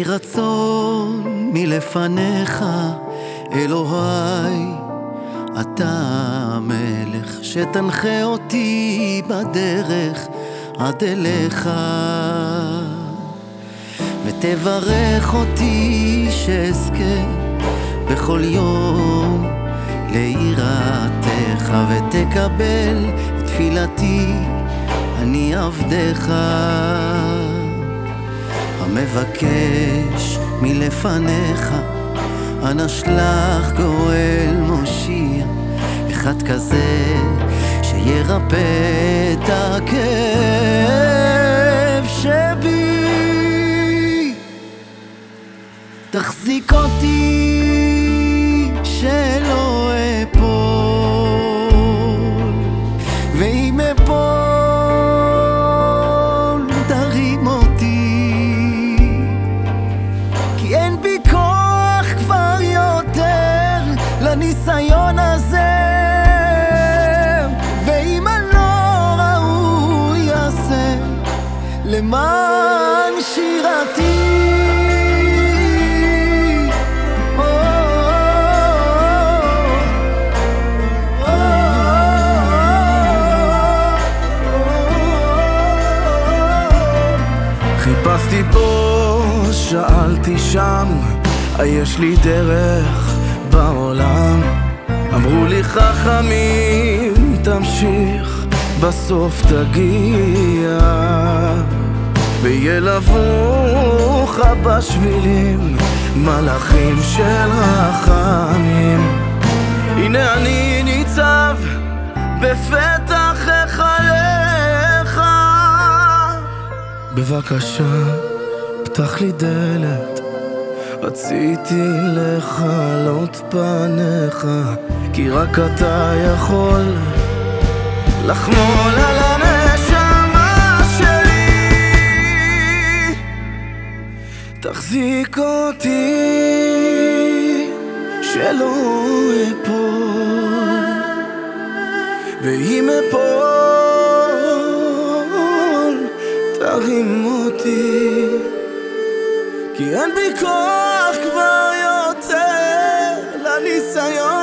רצון מלפניך, אלוהי, אתה המלך שתנחה אותי בדרך עד אליך, ותברך אותי שאזכה בכל יום ליראתך, ותקבל את תפילתי, אני עבדך המבקש מלפניך. אנא שלח גואל מושיע, אחד כזה שירפא את הכאב שבי. תחזיק אותי שלא אפול, ואם אפול תרים אותי, כי אין בי כוח כבר יותר לניסיון הזה, ואם אני לא ראוי אעשה למען שירתי. חיפשתי פה, שאלתי שם, יש לי דרך בעולם. אמרו לי חכמים, תמשיך, בסוף תגיע, וילווך בשבילים מלאכים של רחמים. הנה אני ניצב בפתח היכלך, בבקשה פתח לי דלת, רציתי לחלות פניך, כי רק אתה יכול לחמול על הנשמה שלי. תחזיק אותי שלא אפול, ואם אפול תרים אותי, כי אין בי כוח כבר יותר לניסיון